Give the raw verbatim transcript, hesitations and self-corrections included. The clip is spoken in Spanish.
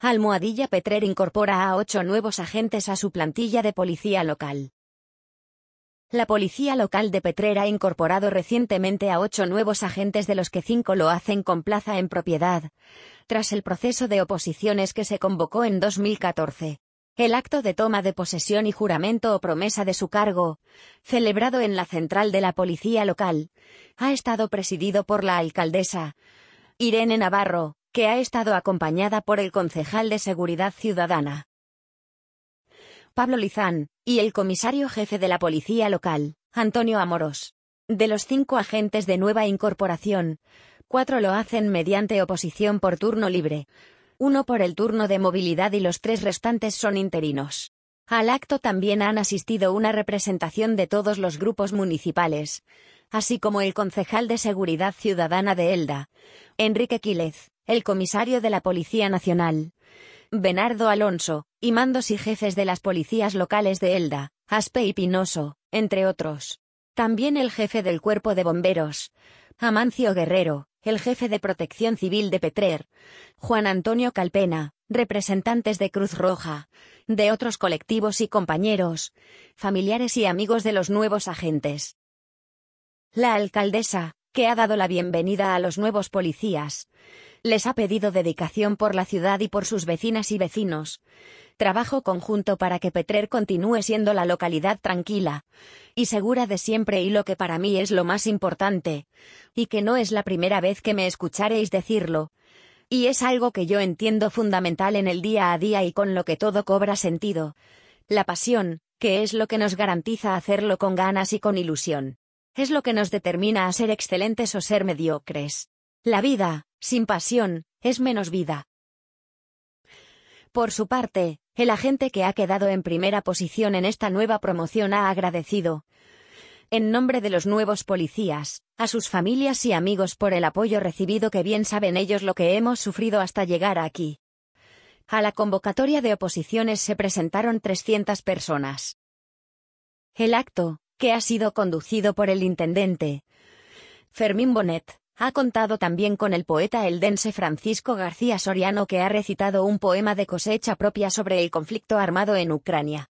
Almohadilla Petrer incorpora a ocho nuevos agentes a su plantilla de policía local. La policía local de Petrer ha incorporado recientemente a ocho nuevos agentes, de los que cinco lo hacen con plaza en propiedad, tras el proceso de oposiciones que se convocó en dos mil catorce. El acto de toma de posesión y juramento o promesa de su cargo, celebrado en la central de la policía local, ha estado presidido por la alcaldesa Irene Navarro, que ha estado acompañada por el concejal de Seguridad Ciudadana, Pablo Lizán, y el comisario jefe de la policía local, Antonio Amorós. De los cinco agentes de nueva incorporación, cuatro lo hacen mediante oposición por turno libre, uno por el turno de movilidad y los tres restantes son interinos. Al acto también han asistido una representación de todos los grupos municipales, así como el concejal de Seguridad Ciudadana de Elda, Enrique Quílez, el comisario de la Policía Nacional, Bernardo Alonso, y mandos y jefes de las policías locales de Elda, Aspe y Pinoso, entre otros. También el jefe del Cuerpo de Bomberos, Amancio Guerrero, el jefe de Protección Civil de Petrer, Juan Antonio Calpena, representantes de Cruz Roja, de otros colectivos y compañeros, familiares y amigos de los nuevos agentes. La alcaldesa, que ha dado la bienvenida a los nuevos policías, les ha pedido dedicación por la ciudad y por sus vecinas y vecinos, trabajo conjunto para que Petrer continúe siendo la localidad tranquila y segura de siempre, y lo que para mí es lo más importante, y que no es la primera vez que me escucharéis decirlo, y es algo que yo entiendo fundamental en el día a día y con lo que todo cobra sentido: la pasión, que es lo que nos garantiza hacerlo con ganas y con ilusión. Es lo que nos determina a ser excelentes o ser mediocres. La vida, sin pasión, es menos vida. Por su parte, el agente que ha quedado en primera posición en esta nueva promoción ha agradecido, en nombre de los nuevos policías, a sus familias y amigos por el apoyo recibido, que bien saben ellos lo que hemos sufrido hasta llegar aquí. A la convocatoria de oposiciones se presentaron trescientas personas. El acto, que ha sido conducido por el intendente Fermín Bonet, ha contado también con el poeta eldense Francisco García Soriano, que ha recitado un poema de cosecha propia sobre el conflicto armado en Ucrania.